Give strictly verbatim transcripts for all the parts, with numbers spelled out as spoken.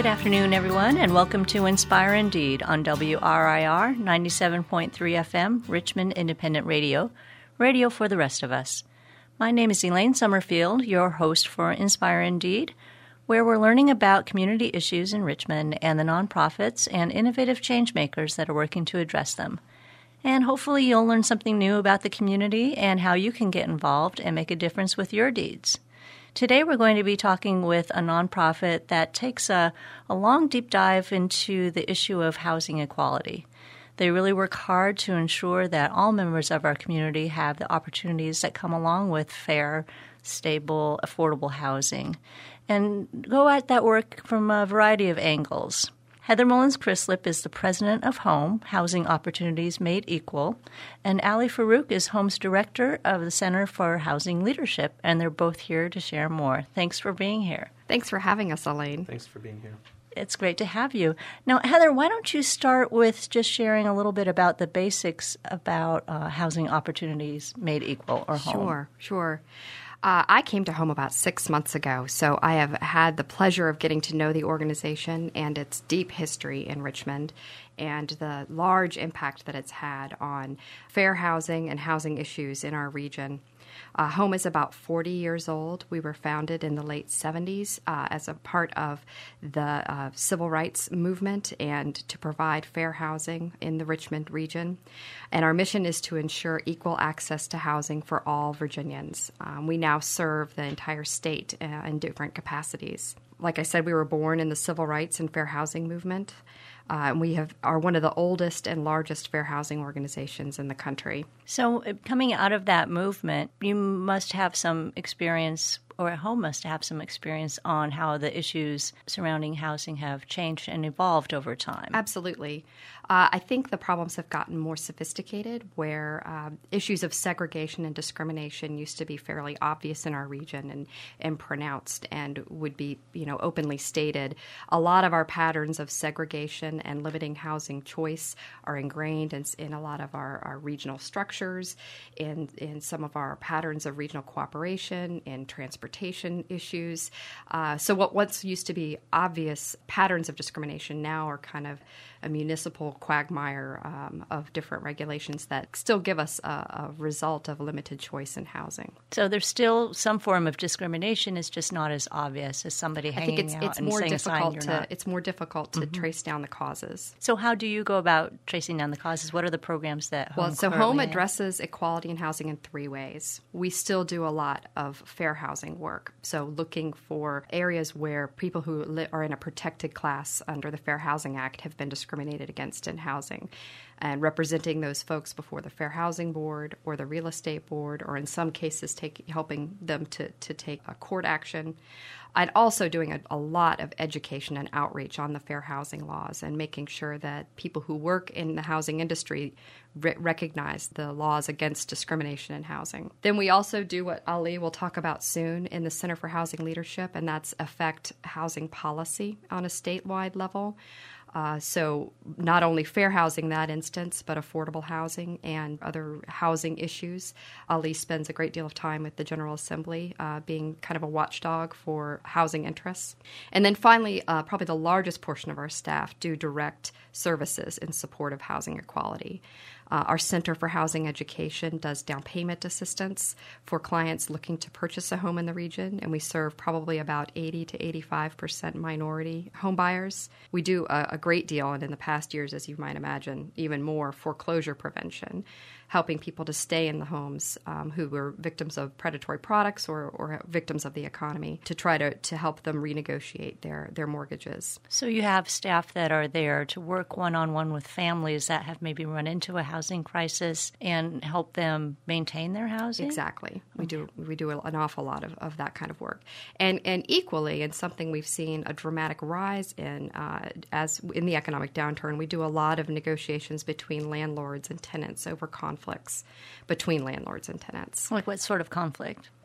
afternoon, everyone, and welcome to Inspire Indeed on W R I R ninety-seven point three F M, Richmond Independent Radio, radio for the rest of us. My name is Elaine Summerfield, your host for Inspire Indeed, where we're learning about community issues in Richmond and the nonprofits and innovative changemakers that are working to address them. And hopefully you'll learn something new about the community and how you can get involved and make a difference with your deeds. Today we're going to be talking with a nonprofit that takes a, a long, deep dive into the issue of housing equality. They really work hard to ensure that all members of our community have the opportunities that come along with fair, stable, affordable housing, and go at that work from a variety of angles. Heather Mullins-Crislip is the president of HOME, Housing Opportunities Made Equal, and Ali Farouk is HOME's director of the Center for Housing Leadership, and they're both here to share more. Thanks for being here. Thanks for having us, Elaine. Thanks for being here. It's great to have you. Now, Heather, why don't you start with just sharing a little bit about the basics about uh, Housing Opportunities Made Equal, or HOME? Sure, sure. Uh, I came to HOME about six months ago, so I have had the pleasure of getting to know the organization and its deep history in Richmond and the large impact that it's had on fair housing and housing issues in our region. Uh, HOME is about forty years old. We were founded in the late seventies uh, as a part of the uh, civil rights movement and to provide fair housing in the Richmond region. And our mission is to ensure equal access to housing for all Virginians. Um, we now serve the entire state uh, in different capacities. Like I said, we were born in the civil rights and fair housing movement. Uh, and we have are one of the oldest and largest fair housing organizations in the country. So uh, coming out of that movement, you must have some experience, or HOME must have some experience on how the issues surrounding housing have changed and evolved over time. Absolutely. Uh, I think the problems have gotten more sophisticated, where uh, issues of segregation and discrimination used to be fairly obvious in our region and, and pronounced and would be, you know, openly stated. A lot of our patterns of segregation and limiting housing choice are ingrained in, in a lot of our, our regional structures, in, in some of our patterns of regional cooperation, in transportation issues. Uh, so what once used to be obvious patterns of discrimination now are kind of a municipal quagmire um, of different regulations that still give us a, a result of limited choice in housing. So there's still some form of discrimination. It's just not as obvious as somebody hanging I think it's, out it's and more saying difficult a sign you're to not. it's more difficult to Mm-hmm. trace down the causes. So how do you go about tracing down the causes? What are the programs that HOME Well, so currently HOME has? addresses equality in housing in three ways. We still do a lot of fair housing work, so looking for areas where people who li- are in a protected class under the Fair Housing Act have been discriminated against in housing, and representing those folks before the Fair Housing Board or the Real Estate Board, or in some cases take, helping them to, to take a court action. And also doing a, a lot of education and outreach on the fair housing laws and making sure that people who work in the housing industry re- recognize the laws against discrimination in housing. Then we also do what Ali will talk about soon in the Center for Housing Leadership, and that's affect housing policy on a statewide level. Uh, so not only fair housing in that instance, but affordable housing and other housing issues. Ali spends a great deal of time with the General Assembly, uh, being kind of a watchdog for housing interests. And then finally, uh, probably the largest portion of our staff do direct services in support of housing equality. Uh, our Center for Housing Education does down payment assistance for clients looking to purchase a home in the region, and we serve probably about eighty to eighty-five percent minority home buyers. We do a, a great deal, and in the past years, as you might imagine, even more foreclosure prevention, helping people to stay in the homes um, who were victims of predatory products or, or victims of the economy, to try to, to help them renegotiate their, their mortgages. So you have staff that are there to work one-on-one with families that have maybe run into a housing crisis and help them maintain their housing? Exactly. We do we do an awful lot of, of that kind of work. And and equally, and something we've seen a dramatic rise in uh, as in the economic downturn, we do a lot of negotiations between landlords and tenants over conflicts between landlords and tenants. Like what sort of conflict?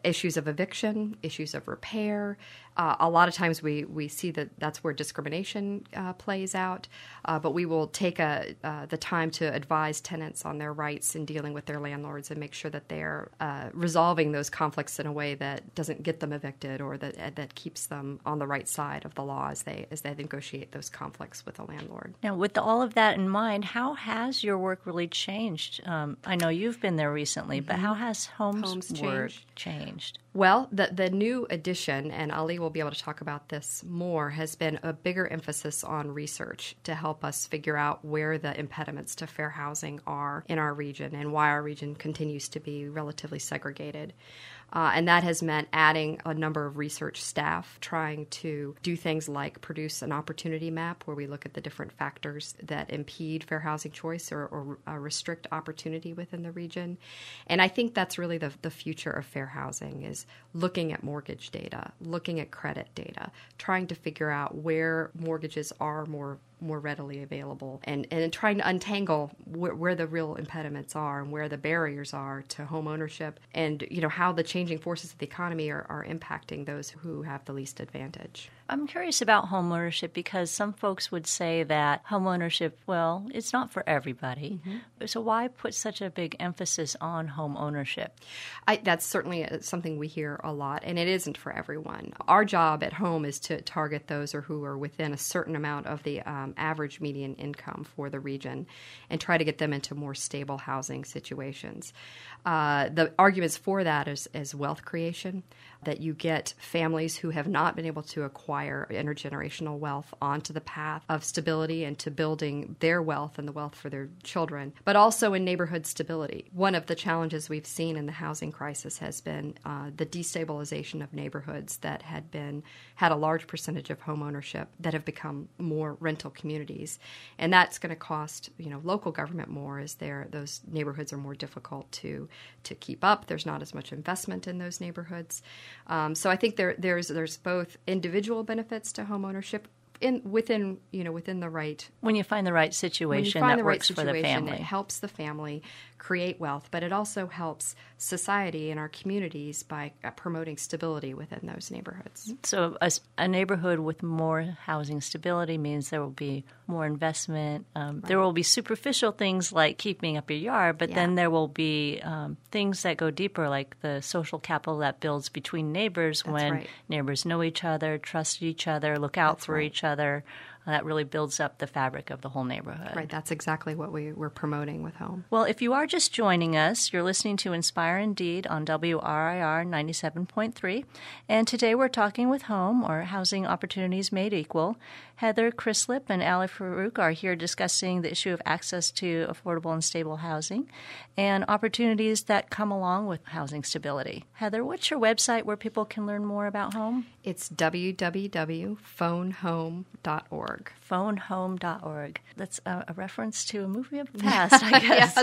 issues of eviction, issues of repair. Uh, a lot of times we, we see that that's where discrimination uh, plays out, uh, but we will take a, uh, the time to advise tenants on their rights in dealing with their landlords and make sure that they're uh, resolving those conflicts in a way that doesn't get them evicted or that uh, that keeps them on the right side of the law as they as they negotiate those conflicts with the landlord. Now, with all of that in mind, how has your work really changed? Um, I know you've been there recently, mm-hmm. but how has Home's, Home's work changed? changed? Well, the, the new addition, and Ali will be able to talk about this more, has been a bigger emphasis on research to help us figure out where the impediments to fair housing are in our region and why our region continues to be relatively segregated. Uh, and that has meant adding a number of research staff, trying to do things like produce an opportunity map where we look at the different factors that impede fair housing choice or, or uh, restrict opportunity within the region. And I think that's really the, the future of fair housing, is looking at mortgage data, looking at credit data, trying to figure out where mortgages are more more readily available, and, and trying to untangle wh- where the real impediments are and where the barriers are to home ownership, and you know how the changing forces of the economy are, are impacting those who have the least advantage. I'm curious about home ownership because some folks would say that home ownership, well, it's not for everybody. Mm-hmm. So why put such a big emphasis on home ownership? I, that's certainly something we hear a lot, and it isn't for everyone. Our job at Home is to target those or who are within a certain amount of the um, average median income for the region and try to get them into more stable housing situations. Uh, the arguments for that is, is wealth creation, that you get families who have not been able to acquire intergenerational wealth onto the path of stability and to building their wealth and the wealth for their children, but also in neighborhood stability. One of the challenges we've seen in the housing crisis has been uh, the destabilization of neighborhoods that had been had a large percentage of home ownership that have become more rental communities, and that's going to cost you know local government more as there those neighborhoods are more difficult to to keep up. There's not as much investment in those neighborhoods. Um, so I think there there's there's both individual benefits to home ownership in within you know within the right when you find the right situation when you find that the right works situation, for the family. It helps the family create wealth, but it also helps society and our communities by uh, promoting stability within those neighborhoods. So a, a neighborhood with more housing stability means there will be more investment. Um, right. There will be superficial things like keeping up your yard, but yeah. then there will be um, things that go deeper, like the social capital that builds between neighbors. That's when right. neighbors know each other, trust each other, look out That's for right. each other. That really builds up the fabric of the whole neighborhood. Right, that's exactly what we, we're promoting with Home. Well, if you are just joining us, you're listening to Inspire Indeed on W R I R ninety-seven point three. And today we're talking with Home, or Housing Opportunities Made Equal. Heather Crislip and Ali Farouk are here discussing the issue of access to affordable and stable housing and opportunities that come along with housing stability. Heather, what's your website where people can learn more about Home? It's w w w dot phone home dot org. phone home dot org. That's a, a reference to a movie of the past, I guess.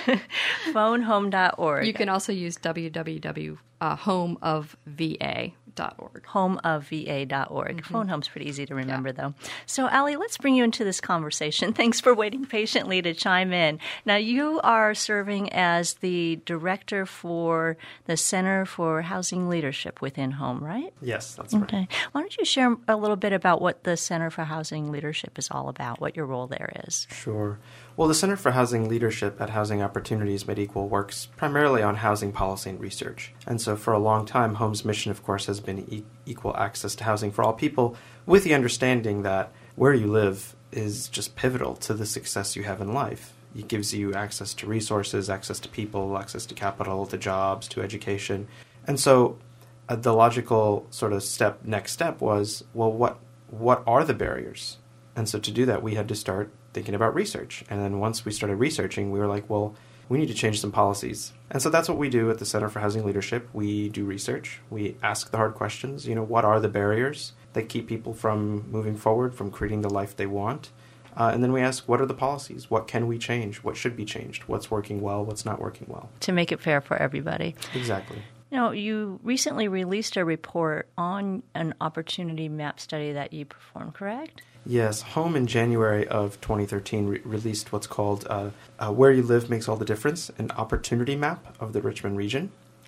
phone home dot org. You can also use w w w dot home of v a dot org. home of v a dot org. Mm-hmm. Phone home's pretty easy to remember, yeah. though. So, Ali, let's bring you into this conversation. Thanks for waiting patiently to chime in. Now, you are serving as the director for the Center for Housing Leadership within Home, right? Yes, that's right. Okay. Why don't you share a little bit about what the Center for Housing Leadership is all about, what your role there is? Sure. Well, the Center for Housing Leadership at Housing Opportunities Made Equal works primarily on housing policy and research. And so for a long time, Home's mission, of course, has been e- equal access to housing for all people, with the understanding that where you live is just pivotal to the success you have in life. It gives you access to resources, access to people, access to capital, to jobs, to education. And so uh, the logical sort of step, next step was, well, what what are the barriers? And so to do that, we had to start thinking about research. And then once we started researching, we were like, well, we need to change some policies. And so that's what we do at the Center for Housing Leadership. We do research. We ask the hard questions. You know, what are the barriers that keep people from moving forward, from creating the life they want? Uh, and then we ask, what are the policies? What can we change? What should be changed? What's working well? What's not working well? To make it fair for everybody. Exactly. You know, you recently released a report on an opportunity map study that you performed, correct? Yes. Home in January of twenty thirteen re- released what's called uh, uh, Where You Live Makes All the Difference, an opportunity map of the Richmond region.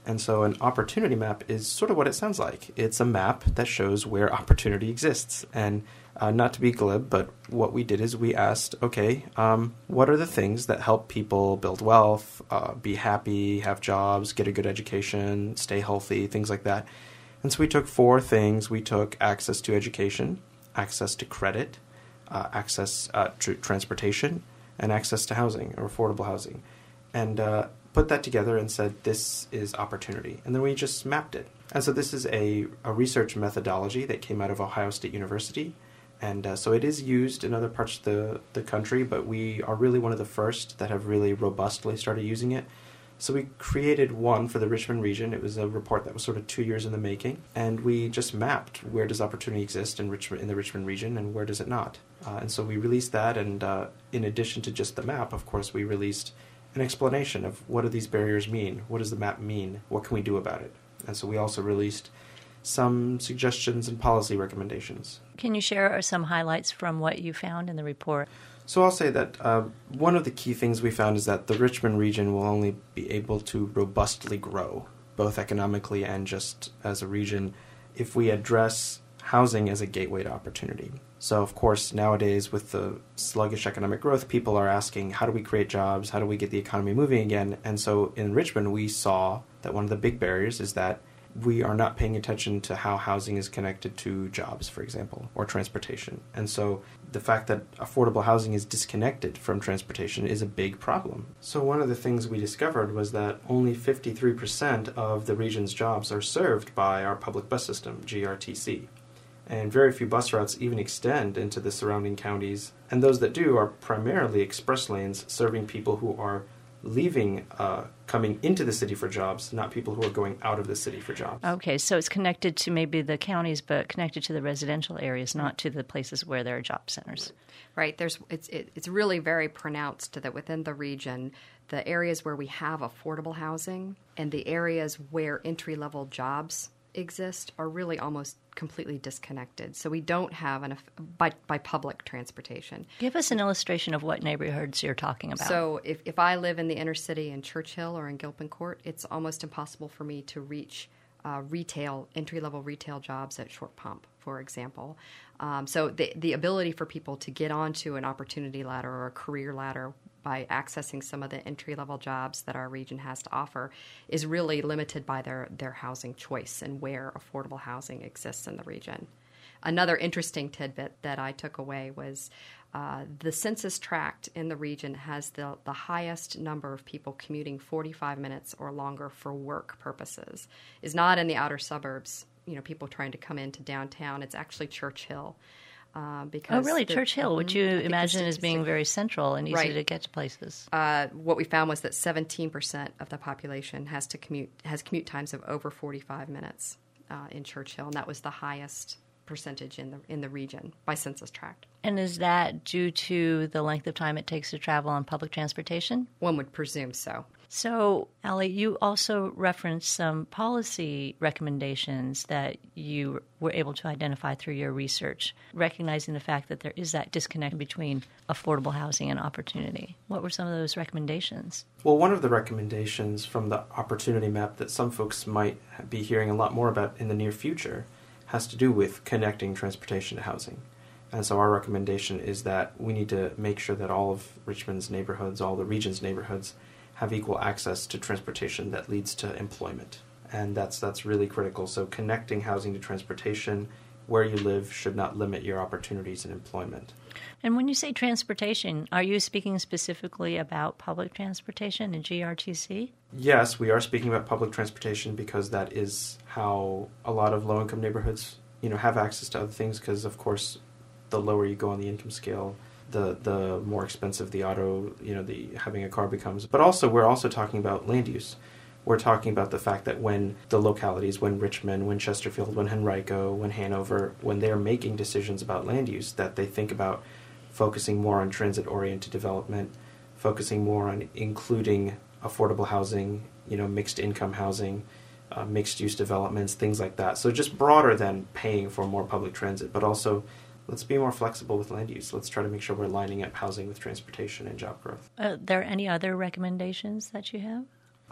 And so an opportunity map is sort of what it sounds like. It's a map that shows where opportunity exists. And uh, not to be glib, but what we did is we asked, okay, um, what are the things that help people build wealth, uh, be happy, have jobs, get a good education, stay healthy, things like that. And so we took four things. We took access to education, access to credit, uh, access uh, to transportation, and access to housing or affordable housing. And uh, put that together and said, this is opportunity. And then we just mapped it. And so this is a, a research methodology that came out of Ohio State University. And uh, so it is used in other parts of the, the country, but we are really one of the first that have really robustly started using it. So we created one for the Richmond region. It was a report that was sort of two years in the making. And we just mapped where does opportunity exist in Richmond, in the Richmond region and where does it not. Uh, and so we released that. And uh, in addition to just the map, of course, we released an explanation of what do these barriers mean? What does the map mean? What can we do about it? And so we also released some suggestions and policy recommendations. Can you share some highlights from what you found in the report? So I'll say that uh, one of the key things we found is that the Richmond region will only be able to robustly grow, both economically and just as a region, if we address housing as a gateway to opportunity. So, of course, nowadays with the sluggish economic growth, people are asking, how do we create jobs? How do we get the economy moving again? And so in Richmond, we saw that one of the big barriers is that we are not paying attention to how housing is connected to jobs, for example, or transportation. And so the fact that affordable housing is disconnected from transportation is a big problem. So one of the things we discovered was that only fifty-three percent of the region's jobs are served by our public bus system, G R T C. And very few bus routes even extend into the surrounding counties. And those that do are primarily express lanes serving people who are leaving, uh, coming into the city for jobs, not people who are going out of the city for jobs. Okay, so it's connected to maybe the counties, but connected to the residential areas, not to the places where there are job centers. Right. There's it's it, it's really very pronounced that within the region, the areas where we have affordable housing and the areas where entry-level jobs exist are really almost completely disconnected. So we don't have an by by public transportation. Give us an illustration of what neighborhoods you're talking about. So if, if I live in the inner city in Churchill or in Gilpin Court, it's almost impossible for me to reach uh, retail, entry-level retail jobs at Short Pump, for example. Um, so the the ability for people to get onto an opportunity ladder or a career ladder by accessing some of the entry-level jobs that our region has to offer is really limited by their, their housing choice and where affordable housing exists in the region. Another interesting tidbit that I took away was uh, the census tract in the region has the, the highest number of people commuting forty-five minutes or longer for work purposes. Is not in the outer suburbs, you know, people trying to come into downtown. It's actually Churchill. Uh, because oh, really? the, Churchill, which you imagine as being very central and easy right. to get to places. Uh, what we found was that seventeen percent of the population has to commute has commute times of over forty-five minutes uh, in Churchill, and that was the highest percentage in the in the region by census tract. And is that due to the length of time it takes to travel on public transportation? One would presume so. So, Allie, you also referenced some policy recommendations that you were able to identify through your research, recognizing the fact that there is that disconnect between affordable housing and opportunity. What were some of those recommendations? Well, one of the recommendations from the opportunity map that some folks might be hearing a lot more about in the near future has to do with connecting transportation to housing. And so our recommendation is that we need to make sure that all of Richmond's neighborhoods, all the region's neighborhoods, have equal access to transportation that leads to employment. And that's that's really critical. So connecting housing to transportation, where you live, should not limit your opportunities in employment. And when you say transportation, are you speaking specifically about public transportation and G R T C? Yes, we are speaking about public transportation because that is how a lot of low-income neighborhoods, you know, have access to other things because, of course, the lower you go on the income scale, the the more expensive the auto, you know, the having a car becomes. But also, we're also talking about land use. We're talking about the fact that when the localities, when Richmond, when Chesterfield, when Henrico, when Hanover, when they're making decisions about land use, that they think about focusing more on transit-oriented development, focusing more on including affordable housing, you know, mixed-income housing, uh, mixed-use developments, things like that. So just broader than paying for more public transit, but also let's be more flexible with land use. Let's try to make sure we're lining up housing with transportation and job growth. Are there any other recommendations that you have?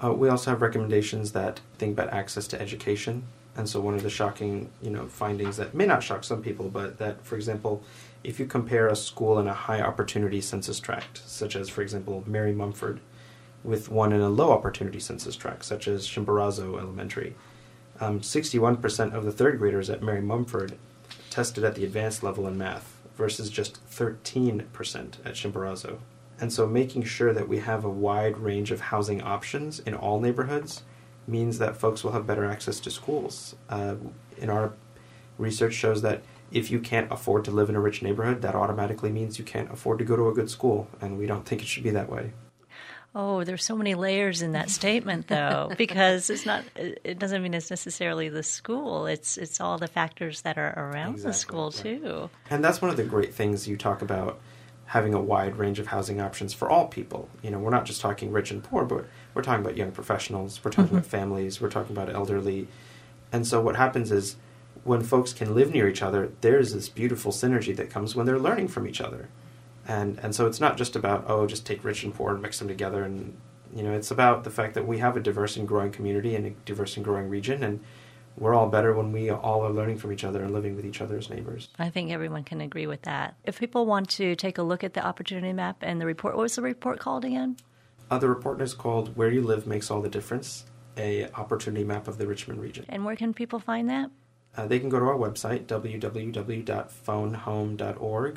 Uh, we also have recommendations that think about access to education. And so one of the shocking, you know, findings that may not shock some people, but that, for example, if you compare a school in a high opportunity census tract, such as, for example, Mary Mumford, with one in a low opportunity census tract, such as Chimborazo Elementary, um, sixty-one percent of the third graders at Mary Mumford tested at the advanced level in math versus just thirteen percent at Chimborazo. And so making sure that we have a wide range of housing options in all neighborhoods means that folks will have better access to schools. Uh, in our research shows that if you can't afford to live in a rich neighborhood, that automatically means you can't afford to go to a good school, and we don't think it should be that way. Oh, there's so many layers in that statement, though, because it's not. It doesn't mean it's necessarily the school. It's it's all the factors that are around Exactly, the school, right. too. And that's one of the great things you talk about, having a wide range of housing options for all people. You know, we're not just talking rich and poor, but we're talking about young professionals, we're talking mm-hmm. about families, we're talking about elderly. And so what happens is when folks can live near each other, there's this beautiful synergy that comes when they're learning from each other. And and so it's not just about, oh, just take rich and poor and mix them together. And, you know, it's about the fact that we have a diverse and growing community and a diverse and growing region, and we're all better when we all are learning from each other and living with each other as neighbors. I think everyone can agree with that. If people want to take a look at the opportunity map and the report, what was the report called again? Uh, the report is called Where You Live Makes All the Difference, a opportunity map of the Richmond region. And where can people find that? Uh, they can go to our website, w w w dot phone home dot org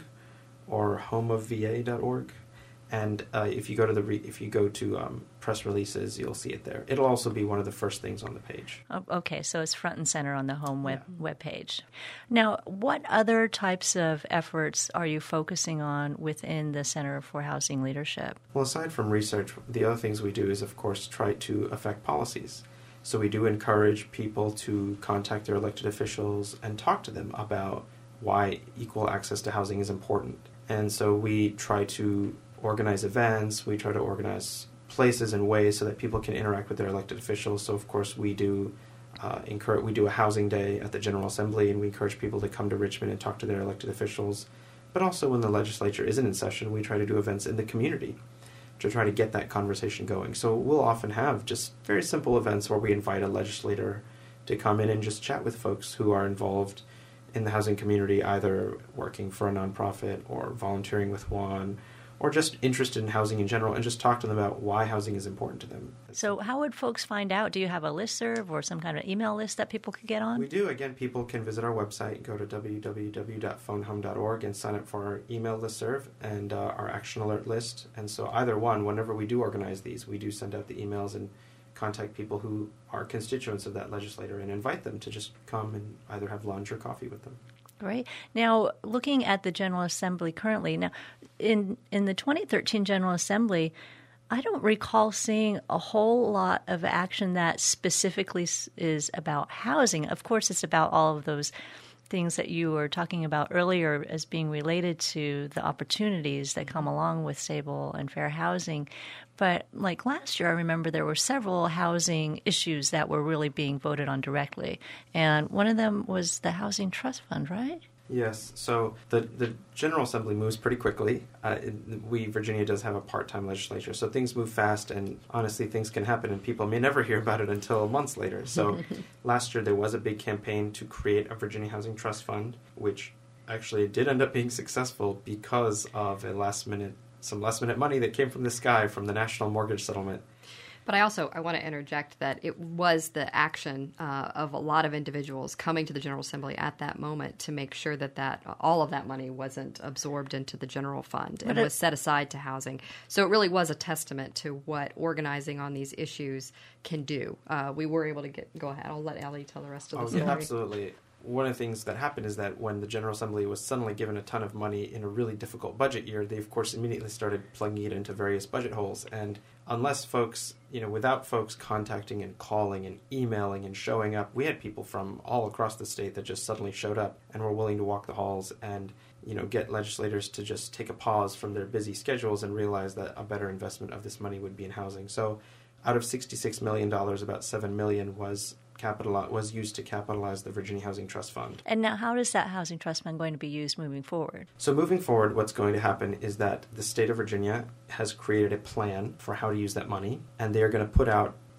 or home of v a dot org. And uh, if you go to the re- if you go to um, press releases, you'll see it there. It'll also be one of the first things on the page. Oh, okay, so it's front and center on the home web yeah. web page. Now, what other types of efforts are you focusing on within the Center for Housing Leadership? Well, aside from research, the other things we do is, of course, try to affect policies. So we do encourage people to contact their elected officials and talk to them about why equal access to housing is important. And so we try to organize events, we try to organize places and ways so that people can interact with their elected officials. So, of course, we do uh, encourage, we do a housing day at the General Assembly, and we encourage people to come to Richmond and talk to their elected officials. But also when the legislature isn't in session, we try to do events in the community to try to get that conversation going. So we'll often have just very simple events where we invite a legislator to come in and just chat with folks who are involved in the housing community, either working for a nonprofit or volunteering with one, or just interested in housing in general, and just talk to them about why housing is important to them. So how would folks find out? Do you have a listserv or some kind of email list that people could get on? We do. Again, people can visit our website, go to w w w dot phone home dot org and sign up for our email listserv and uh, our action alert list. And so either one, whenever we do organize these, we do send out the emails and contact people who are constituents of that legislator and invite them to just come and either have lunch or coffee with them. Great. Now, looking at the General Assembly currently, now in in the twenty thirteen General Assembly, I don't recall seeing a whole lot of action that specifically is about housing. Of course, it's about all of those things that you were talking about earlier as being related to the opportunities that come along with stable and fair housing. But like last year, I remember there were several housing issues that were really being voted on directly. And one of them was the Housing Trust Fund, right? Yes. So the the General Assembly moves pretty quickly. Uh, it, we, Virginia, does have a part-time legislature, so things move fast, and honestly, things can happen, and people may never hear about it until months later. So last year, there was a big campaign to create a Virginia Housing Trust Fund, which actually did end up being successful because of a last-minute, some last-minute money that came from the sky from the National Mortgage Settlement. But I also I want to interject that it was the action uh, of a lot of individuals coming to the General Assembly at that moment to make sure that, that all of that money wasn't absorbed into the general fund and it, was set aside to housing. So it really was a testament to what organizing on these issues can do. Uh, we were able to get go ahead. I'll let Allie tell the rest of the oh, story. Yeah, absolutely. One of the things that happened is that when the General Assembly was suddenly given a ton of money in a really difficult budget year, they, of course, immediately started plugging it into various budget holes. And unless folks, you know, without folks contacting and calling and emailing and showing up, we had people from all across the state that just suddenly showed up and were willing to walk the halls and, you know, get legislators to just take a pause from their busy schedules and realize that a better investment of this money would be in housing. So out of sixty-six million dollars, about seven million dollars was Capital was used to capitalize the Virginia Housing Trust Fund. And now how is that Housing Trust Fund going to be used moving forward? So moving forward, what's going to happen is that the state of Virginia has created a plan for how to use that money, and they are going to put out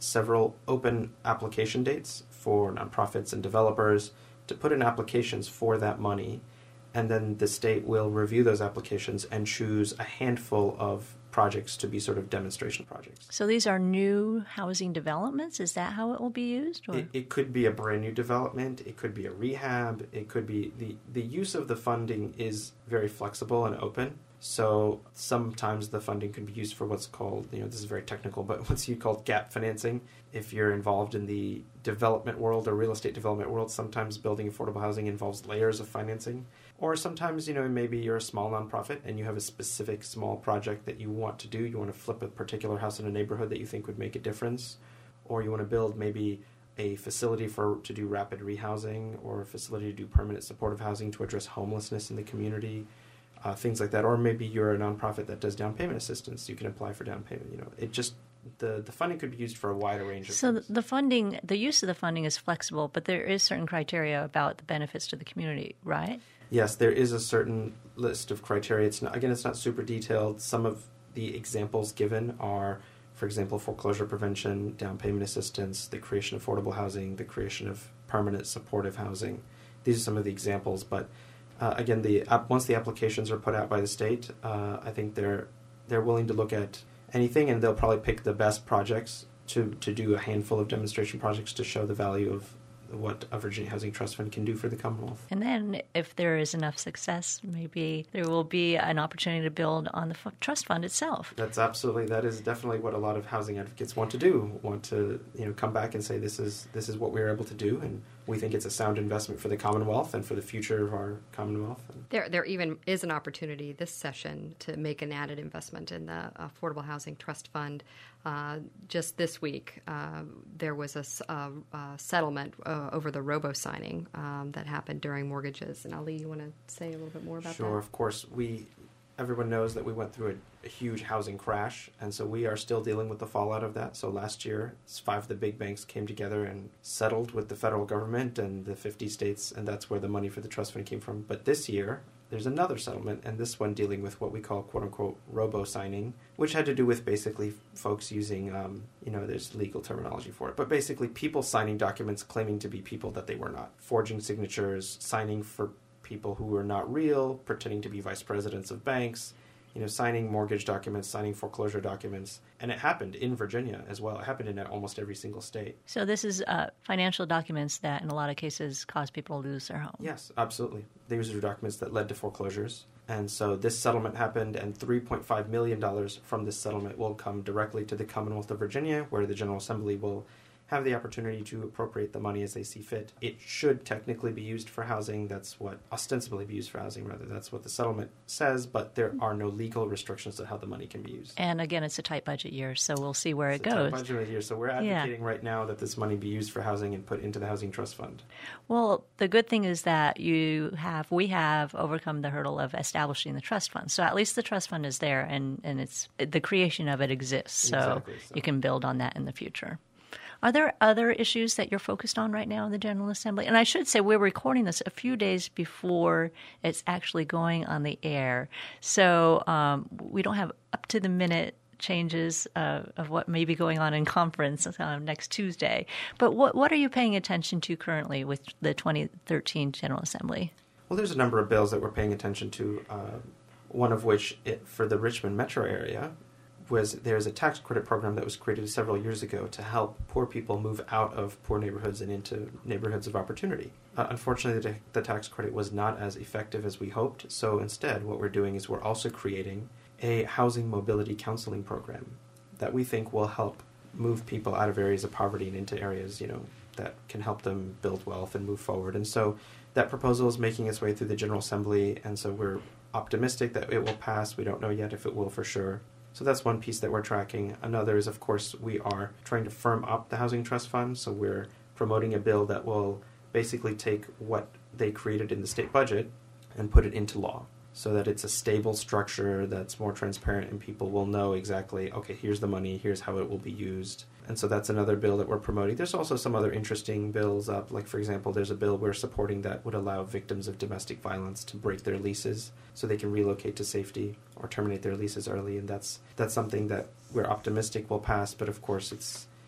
several open application dates for nonprofits and developers to put in applications for that money, and then the state will review those applications and choose a handful of projects to be sort of demonstration projects. So these are new housing developments? Is that how it will be used? Or? It, it could be a brand new development. It could be a rehab. It could be the, the use of the funding is very flexible and open. So sometimes the funding can be used for what's called, you know, this is very technical, but what's called gap financing. If you're involved in the development world or real estate development world, sometimes building affordable housing involves layers of financing. Or sometimes, you know, maybe you're a small nonprofit and you have a specific small project that you want to do. You want to flip a particular house in a neighborhood that you think would make a difference. Or you want to build maybe a facility for to do rapid rehousing, or a facility to do permanent supportive housing to address homelessness in the community. Uh, things like that. Or maybe you're a nonprofit that does down payment assistance. You can apply for down payment. You know, it just the, the funding could be used for a wider range of so things. So the funding, the use of the funding is flexible, but there is certain criteria about the benefits to the community, right? Yes, there is a certain list of criteria. It's not, again, it's not super detailed. Some of the examples given are, for example, foreclosure prevention, down payment assistance, the creation of affordable housing, the creation of permanent supportive housing. These are some of the examples, but Uh, again, the uh, once the applications are put out by the state, uh, I think they're they're willing to look at anything, and they'll probably pick the best projects to, to do a handful of demonstration projects to show the value of what a Virginia Housing Trust Fund can do for the Commonwealth. And then if there is enough success, maybe there will be an opportunity to build on the f- trust fund itself. That's absolutely, that is definitely what a lot of housing advocates want to do, want to, you know, come back and say this is this is what we're able to do, and we think it's a sound investment for the Commonwealth and for the future of our Commonwealth. There, there even is an opportunity this session to make an added investment in the Affordable Housing Trust Fund. Uh, just this week, uh, there was a, a, a settlement uh, over the robo-signing um, that happened during mortgages. And Ali, you want to say a little bit more about sure, that? Sure, of course. We everyone knows that we went through a, a huge housing crash, and so we are still dealing with the fallout of that. So last year, five of the big banks came together and settled with the federal government and the fifty states, and that's where the money for the trust fund came from. But this year, there's another settlement, and this one dealing with what we call quote-unquote robo-signing, which had to do with basically folks using, um, you know, there's legal terminology for it, but basically people signing documents claiming to be people that they were not, forging signatures, signing for people who were not real, pretending to be vice presidents of banks, you know, signing mortgage documents, signing foreclosure documents. And it happened in Virginia as well. It happened in almost every single state. So this is uh, financial documents that in a lot of cases cause people to lose their home. Yes, absolutely. These are documents that led to foreclosures. And so this settlement happened, and three point five million dollars from this settlement will come directly to the Commonwealth of Virginia, where the General Assembly will have the opportunity to appropriate the money as they see fit. It should technically be used for housing. That's what, ostensibly be used for housing, rather. That's what the settlement says, but there are no legal restrictions to how the money can be used. And again, it's a tight budget year, so we'll see where it's it goes. It's a tight budget year, so we're advocating yeah. right now that this money be used for housing and put into the Housing Trust Fund. Well, the good thing is that you have, we have overcome the hurdle of establishing the trust fund. So at least the trust fund is there, and, and it's the creation of it exists, so, exactly, so you can build on that in the future. Are there other issues that you're focused on right now in the General Assembly? And I should say we're recording this a few days before it's actually going on the air. So um, we don't have up-to-the-minute changes uh, of what may be going on in conference uh, next Tuesday. But what, what are you paying attention to currently with the twenty thirteen General Assembly? Well, there's a number of bills that we're paying attention to, uh, one of which it, for the Richmond metro area, was there's a tax credit program that was created several years ago to help poor people move out of poor neighborhoods and into neighborhoods of opportunity. Uh, unfortunately, the, the tax credit was not as effective as we hoped, so instead what we're doing is we're also creating a housing mobility counseling program that we think will help move people out of areas of poverty and into areas, you know, that can help them build wealth and move forward. And so that proposal is making its way through the General Assembly, and so we're optimistic that it will pass. We don't know yet if it will for sure. So that's one piece that we're tracking. Another is, of course, we are trying to firm up the Housing Trust Fund. So we're promoting a bill that will basically take what they created in the state budget and put it into law so that it's a stable structure that's more transparent and people will know exactly, okay, here's the money, here's how it will be used. And so that's another bill that we're promoting. There's also some other interesting bills up. Like, for example, there's a bill we're supporting that would allow victims of domestic violence to break their leases so they can relocate to safety or terminate their leases early. And that's that's something that we're optimistic will pass. But, of course, it's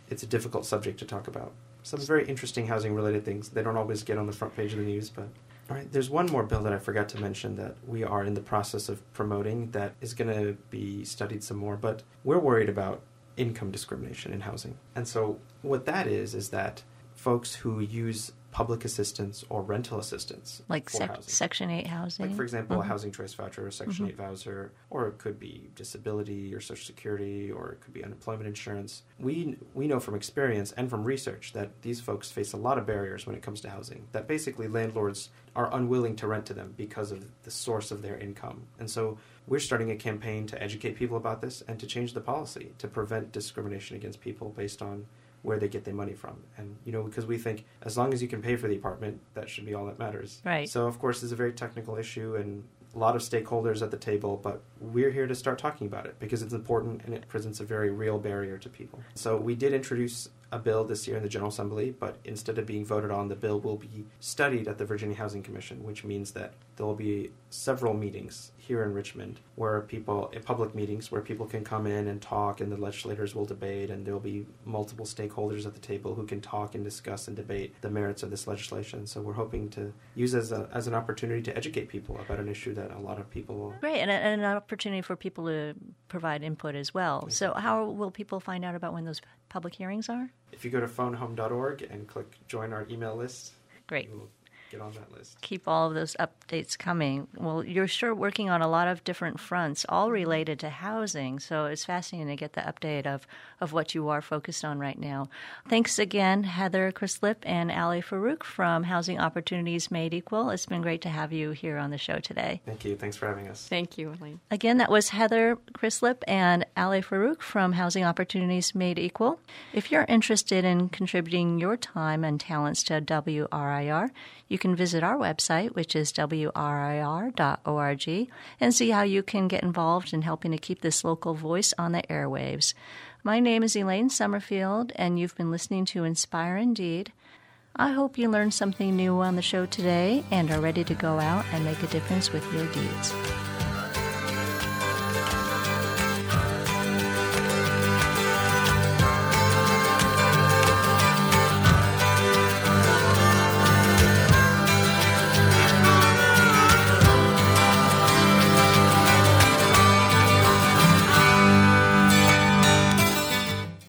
it's a difficult subject to talk about. Some very interesting housing-related things. They don't always get on the front page of the news, but... All right, there's one more bill that I forgot to mention that we are in the process of promoting that is going to be studied some more, but we're worried about income discrimination in housing. And so what that is, is that folks who use public assistance or rental assistance like for sec- housing. Section eight housing? Like, for example, mm-hmm. a housing choice voucher or Section mm-hmm. eight voucher, or it could be disability or Social Security, or it could be unemployment insurance. We we know from experience and from research that these folks face a lot of barriers when it comes to housing, that basically landlords are unwilling to rent to them because of the source of their income. And so we're starting a campaign to educate people about this and to change the policy to prevent discrimination against people based on where they get their money from. And, you know, because we think as long as you can pay for the apartment, that should be all that matters. Right. So, of course, it's a very technical issue and a lot of stakeholders at the table, but we're here to start talking about it because it's important and it presents a very real barrier to people. So we did introduce a bill this year in the General Assembly, but instead of being voted on, the bill will be studied at the Virginia Housing Commission, which means that there will be several meetings here in Richmond where people, in public meetings, where people can come in and talk and the legislators will debate, and there will be multiple stakeholders at the table who can talk and discuss and debate the merits of this legislation. So we're hoping to use it as, a, as an opportunity to educate people about an issue that a lot of people... Great, and, a, and an opportunity for people to provide input as well. Exactly. So how will people find out about when those public hearings are? If you go to phone home dot org and click join our email list, great. You will get on that list. Keep all of those updates coming. Well, you're sure working on a lot of different fronts, all related to housing, so it's fascinating to get the update of, of what you are focused on right now. Thanks again, Heather Crislip and Ali Farouk from Housing Opportunities Made Equal. It's been great to have you here on the show today. Thank you. Thanks for having us. Thank you, Elaine. Again, that was Heather Crislip and Ali Farouk from Housing Opportunities Made Equal. If you're interested in contributing your time and talents to W R I R, you can visit our website, which is w r i r dot org, and see how you can get involved in helping to keep this local voice on the airwaves. My name is Elaine Summerfield, and you've been listening to Inspire Indeed. I hope you learned something new on the show today and are ready to go out and make a difference with your deeds.